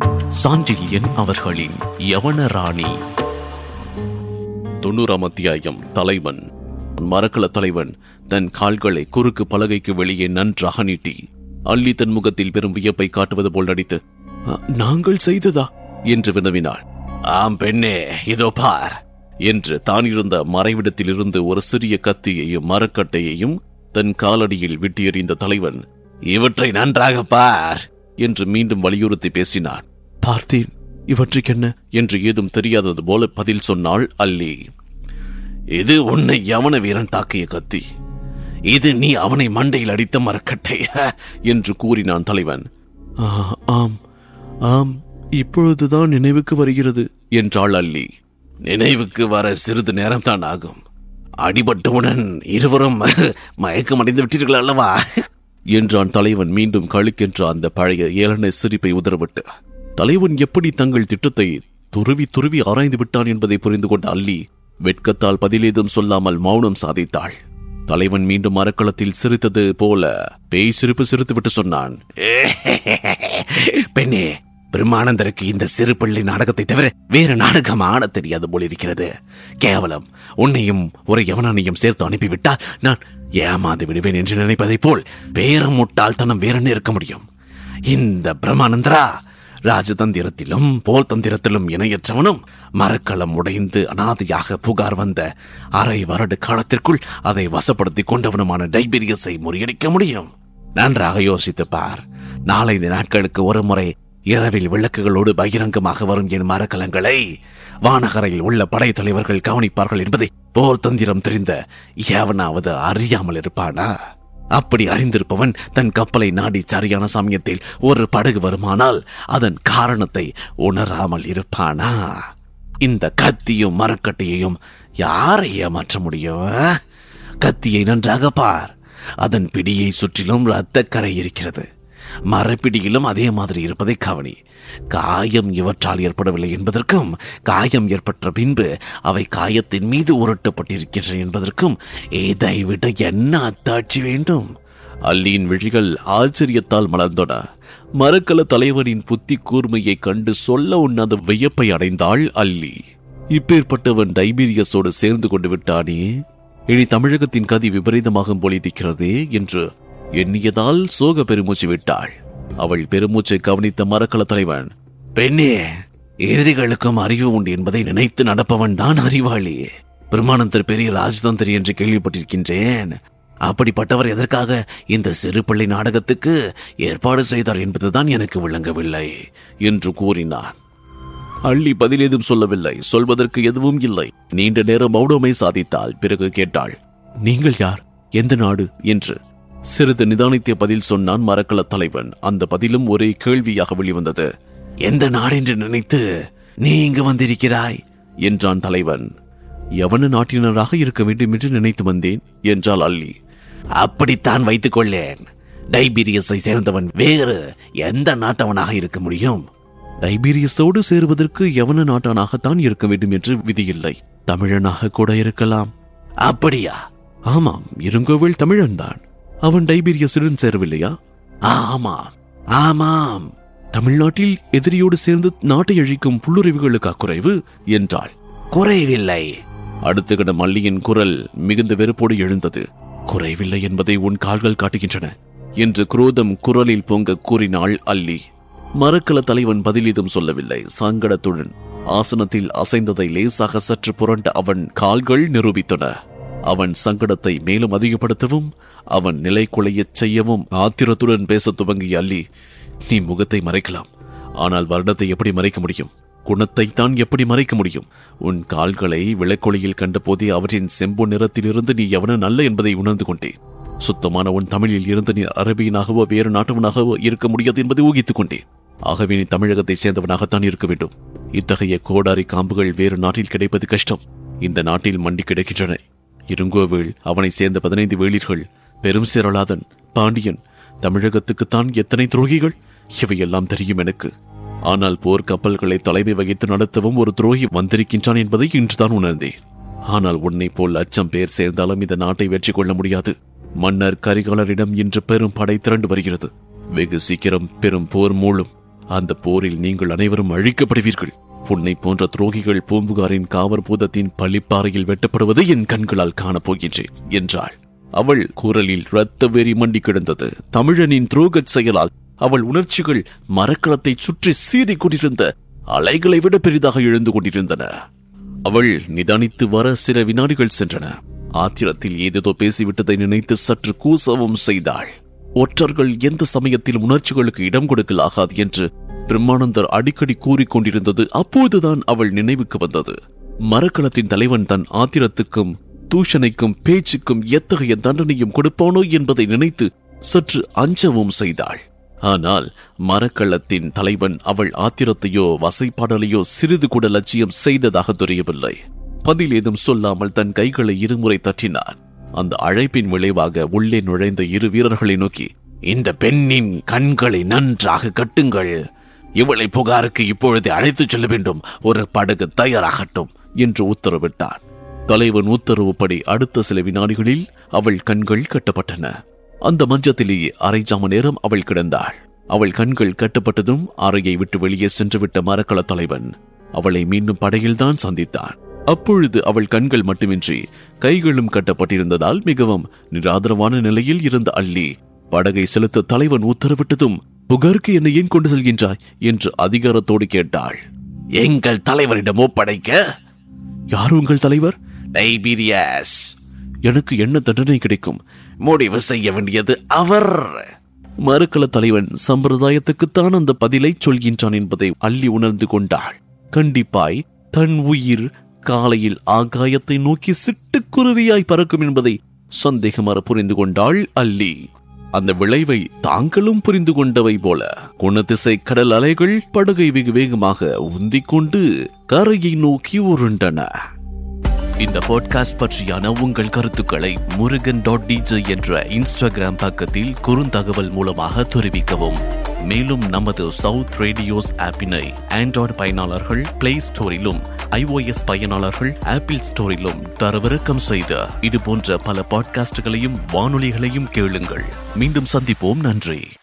சாண்டில்யன் அவர்களின் யவனராணி. 90ஆம் அத்தியாயம். தலைவன். மரக்கல தலைவன் தன் கால்களை குறுக்கு பலகைக்கு வெளியே நன்றாக நீட்டி அள்ளி தன் முகத்தில் பெரும் வியப்பை காட்டுவது போல் நடித்து, நாங்கள் செய்ததா என்று வினவினாள். ஆம் பெண்ணே, இதோ பார் என்று தான் இருந்த மறைவிடத்தில் இருந்து ஒரு சிறிய கத்தியையும் மரக்கட்டையையும் தன் காலடியில் விட்டு எறிந்த தலைவன், இவற்றை நன்றாக பார் என்று மீண்டும் வலியுறுத்தி பேசினான். பார்த்தேன், இவற்றுக்கென்ன என்று ஏதும் தெரியாதது போல பதில் சொன்னாள் அல்லி. இது உன்னை யவன வீரன் தாக்கிய கத்தி, இது நீ அவனை மண்டையில் அடித்த மரக்கட்டை என்று கூறினான் தலைவன். ஆம் ஆம், இப்பொழுதுதான் நினைவுக்கு வருகிறது என்றாள் அல்லி. நினைவுக்கு வர சிறிது நேரம்தான் ஆகும். அடிபட்டவுடன் இருவரும் மயக்கமடைந்து விட்டீர்கள் அல்லவா என்றான் தலைவன். மீண்டும் கழுக்கென்ற அந்த பழைய ஏளன சிரிப்பை உதறவிட்டு தலைவன் எப்படி தங்கள் திட்டத்தை துருவி துருவி ஆராய்ந்து விட்டான் என்பதை புரிந்து கொண்ட அல்லி வெட்கத்தால் பதிலேதும் சொல்லாமல் மௌனம் சாதித்தாள். தலைவன் மீண்டும் மரக்களத்தில் சிரித்தது போல பேய் சிரிப்பு சிரித்துவிட்டு சொன்னான். பெண்ணே, பிரம்மானந்தருக்கு இந்த சிறு பள்ளி நாடகத்தை தவிர வேறு நாடகம் ஆட தெரியாது போல் இருக்கிறது. கேவலம் உன்னையும் ஒரு யவனனையும் சேர்த்து அனுப்பிவிட்டால் நான் ஏமாந்து விடுவேன் என்று நினைப்பதை போல் பேரம் முட்டாள்தனம் வேறென்ன இருக்க முடியும்? இந்த பிரம்மானந்தரா ராஜதந்திரத்திலும் போர் தந்திரத்திலும் இணையற்றவனும் மரக்களம் உடைந்து அனாதையாக புகார் வந்த அரை வருட காலத்திற்குள் அதை வசப்படுத்திக் கொண்டவனுமான டைபீரியஸை முறியடிக்க முடியும். நன்றாக யோசித்து பார். 4 நாட்களுக்கு ஒரு முறை இரவில் விளக்குகளோடு பகிரங்கமாக வரும் என் மரக்கலங்களை வானகரையில் உள்ள படைத்தலைவர்கள் கவனிப்பார்கள் என்பதை போர் தந்திரம் தெரிந்த எவனாவது அறியாமல் இருப்பானா? அப்படி அறிந்திருப்பவன் தன் கப்பலை நாடி சரியான சமயத்தில் ஒரு படகு வருமானால் அதன் காரணத்தை உணராமல் இருப்பானா? இந்த கத்தியும் மரக்கட்டையையும் யாரை ஏமாற்ற முடியும்? கத்தியை நன்றாக பார். அதன் பிடியை சுற்றிலும் இரத்தக்கரை இருக்கிறது. மரப்பிடியிலும் அதே மாதிரி இருப்பதை கவனி. காயம் இவற்றால் ஏற்படவில்லை என்பதற்கும் காயம் ஏற்பட்ட பின்பு அவை காயத்தின் மீது உருட்டப்பட்டிருக்கின்றன என்பதற்கும் இதை விட என்ன அத்தாட்சி வேண்டும்? அல்லியின் விழிகள் ஆச்சரியத்தால் மலர்ந்தன. மரக்கல தலைவனின் புத்தி கூர்மையை கண்டு சொல்ல உண்ணாத வியப்பை அடைந்தாள் அல்லி. இப்பேற்பட்டவன் டைபீரியஸோடு சேர்ந்து கொண்டு விட்டானே, இனி தமிழகத்தின் கதி விபரீதமாகும் போலிருக்கிறதே என்று எண்ணியதால் சோக பெருமூச்சு விட்டாள். அவள் பெருமூச்சை கவனித்த மரக்கல தலைவன், பெண்ணே, எதிரிகளுக்கும் அறிவு உண்டு என்பதை நினைத்து நடப்பவன் தான் அறிவாளி. பிரம்மானந்தர் பெரிய ராஜதந்திரி என்று கேள்விப்பட்டிருக்கின்றேன். அப்படிப்பட்டவர் எதற்காக இந்த சிறு பள்ளி நாடகத்துக்கு ஏற்பாடு செய்தார் என்பதுதான் எனக்கு விளங்கவில்லை என்று கூறினான். அள்ளி பதிலேதும் சொல்லவில்லை. சொல்வதற்கு எதுவும் இல்லை. நீண்ட நேரம் மௌனமை சாதித்தாள். பிறகு கேட்டாள், நீங்கள் யார், எந்த நாடு என்று. சிறிது நிதானித்த பதில் சொன்னான் மரக்கல தலைவன். அந்த பதிலும் ஒரே கேள்வியாக வெளிவந்தது. எந்த நாடென்று நினைத்து நீ இங்கு வந்திருக்கிறாய் என்றான் தலைவன். யவன நாட்டினராக இருக்க வேண்டும் என்று நினைத்து வந்தேன் என்றாள் அல்லி. அப்படித்தான் வைத்துக் கொள்ளேன். டைபீரியஸை சேர்ந்தவன் வேறு எந்த நாட்டவனாக இருக்க முடியும்? டைபீரியஸோடு சேருவதற்கு யவன நாட்டானாகத்தான் இருக்க வேண்டும் என்று விதியில்லை. தமிழனாக கூட இருக்கலாம். அப்படியா? ஆமாம், இருங்கோவில் தமிழன்தான். அவன் டைபீரியஸுடன் சேரவில்லையா? ஆமாம் ஆமாம். தமிழ்நாட்டில் எதிரியோடு சேர்ந்து நாட்டை அழிக்கும் புல்லுரிவுகளுக்கு குறைவு என்றாள். குறைவில்லை. அடுத்த கணம் அல்லியின் குரல் மிகுந்த வெறுப்போடு எழுந்தது. குறைவில்லை என்பதை உன் கால்கள் காட்டுகின்றன என்று குரோதம் குரலில் பொங்க கூறினாள் அல்லி. மரக்கல தலைவன் பதிலீதும் சொல்லவில்லை. சங்கடத்துடன் ஆசனத்தில் அசைந்ததை லேசாக சற்று புரண்ட அவன் கால்கள் நிரூபித்தன. அவன் சங்கடத்தை மேலும் அதிகப்படுத்தவும் அவன் நிலை குலையச் செய்யவும் ஆத்திரத்துடன் பேச துவங்கிய அல்லி, நீ முகத்தை மறைக்கலாம், ஆனால் வருடத்தை எப்படி மறைக்க முடியும்? குணத்தை தான் எப்படி மறைக்க முடியும்? உன் கால்களை விளக்கொளியில் கண்ட போதே அவற்றின் செம்பு நிறத்திலிருந்து நீ எவன நல்ல என்பதை உணர்ந்து கொண்டேன். சுத்தமான உன் தமிழில் இருந்து நீ அரபியனாகவோ வேறு நாட்டவனாகவோ இருக்க முடியாது என்பதை ஊகித்துக் கொண்டேன். ஆகவே நீ தமிழகத்தை சேர்ந்தவனாகத்தான் இருக்க வேண்டும். இத்தகைய கோடாரி காம்புகள் வேறு நாட்டில் கிடைப்பது கஷ்டம். இந்த நாட்டில் மண்டி கிடைக்கின்றன. இருங்கோவில் அவனை சேர்ந்த 15 வேளிர்கள், பெரும் சேரலாதன், பாண்டியன், தமிழகத்துக்குத்தான் எத்தனை துரோகிகள்! இவையெல்லாம் தெரியும் எனக்கு. ஆனால் போர் கப்பல்களை தலைமை வகித்து நடத்தவும் ஒரு துரோகி வந்திருக்கின்றான் என்பதை இன்றுதான் உணர்ந்தேன். ஆனால் உன்னை போல் லட்சம் பேர் சேர்ந்தாலும் இந்த நாட்டை வெற்றி கொள்ள முடியாது. மன்னர் கரிகாலரிடம் இன்று பெரும் படை திரண்டு வருகிறது. வெகு சீக்கிரம் பெரும் போர் மூளும். அந்த போரில் நீங்கள் அனைவரும் அழிக்கப்படுவீர்கள். உன்னை போன்ற துரோகிகள் பூம்புகாரின் காவற் பூதத்தின் பழிப்பாறையில் வெட்டப்படுவது என் கண்களால் காணப்போகின்றேன் என்றாள். அவள் குரலில் இரத்த வெறி மண்டி கிடந்தது. தமிழனின் துரோகச் செயலால் அவள் உணர்ச்சிகள் மரக்கலத்தை சுற்றி சீறி கொண்டிருந்த அலைகளை விட பெரிதாக எழுந்து கொண்டிருந்தன. அவள் நிதானித்து வர சில வினாடிகள் சென்றன. ஆத்திரத்தில் ஏதேதோ பேசிவிட்டதை நினைத்து சற்று கூசவும் செய்தாள். ஒற்றர்கள் எந்த சமயத்தில் உணர்ச்சிகளுக்கு இடம் கொடுக்கலாகாது என்று பிரம்மானந்தர் அடிக்கடி கூறிக்கொண்டிருந்தது அப்போதுதான் அவள் நினைவுக்கு வந்தது. மரக்கலத்தின் தலைவன் தன் ஆத்திரத்துக்கும் தூஷணைக்கும் பேச்சுக்கும் எத்தகைய தண்டனையும் கொடுப்பானோ என்பதை நினைத்து சற்று அஞ்சவும் செய்தாள். ஆனால் மரக்கள்ளத்தின் தலைவன் அவள் ஆத்திரத்தையோ வசைப்பாடலையோ சிறிது கூட லட்சியம் செய்ததாக தெரியவில்லை. பதில் ஏதும் சொல்லாமல் தன் கைகளை இருமுறை தட்டினான். அந்த அழைப்பின் விளைவாக உள்ளே நுழைந்த இரு வீரர்களை நோக்கி, இந்த பெண்ணின் கண்களை நன்றாக கட்டுங்கள், இவளை புகாருக்கு இப்பொழுது அழைத்துச் செல்ல வேண்டும், ஒரு படகு தயாராகட்டும் என்று உத்தரவிட்டான். தலைவன் உத்தரவுப்படி அடுத்த சில வினாடிகளில் அவள் கண்கள் கட்டப்பட்டன. அந்த மஞ்சத்திலேயே அரை ஜாம நேரம் அவள் கிடந்தாள். அவள் கண்கள் கட்டப்பட்டதும் அறையை விட்டு வெளியே சென்றுவிட்ட மரக்கல தலைவன் அவளை மீண்டும் படையில்தான் சந்தித்தான். அப்பொழுது அவள் கண்கள் மட்டுமின்றி கைகளும் கட்டப்பட்டிருந்ததால் மிகவும் நிராதரவான நிலையில் இருந்த அல்லி படகை செலுத்த தலைவன் உத்தரவிட்டதும், புகாருக்கு என்னை ஏன் கொண்டு செல்கின்றாய் என்று அதிகாரத்தோடு கேட்டாள். எங்கள் தலைவரிடம் ஒப்படைக்க. யார் உங்கள் தலைவர்? டைபீரியஸ். எனக்கு என்ன தண்டனை கிடைக்கும்? முடிவு செய்ய வேண்டியது அவர். மரக்கல தலைவன் சம்பிரதாயத்துக்குத்தான் அந்த பதிலை சொல்கின்றான் என்பதை அல்லி உணர்ந்து கொண்டாள். கண்டிப்பாய் தன் உயிர் காலையில் ஆகாயத்தை நோக்கி சிட்டுக்குருவியாய் பறக்கும் என்பதை சந்தேகமற புரிந்து கொண்டாள் அல்லி. அந்த விளைவை தாங்களும் புரிந்து கொண்டவை போல குணதிசை கடல் அலைகள் படகை வெகு வேகமாக உந்திக்கொண்டு கரையை நோக்கி உருண்டன. இந்த பாட்காஸ்ட் பற்றியான உங்கள் கருத்துக்களை murugan.dj என்ற இன்ஸ்டாகிராம் பக்கத்தில் குறுந்தகவல் மூலமாக தெரிவிக்கவும். மேலும் நமது சவுத் ரேடியோஸ் ஆப்பினை ஆண்ட்ராய்டு பயனாளர்கள் பிளே ஸ்டோரிலும் iOS பயனாளர்கள் ஆப்பிள் ஸ்டோரிலும் தரவிறக்கம் செய்த இது போன்ற பல பாட்காஸ்டுகளையும் வானொலிகளையும் கேளுங்கள். மீண்டும் சந்திப்போம். நன்றி.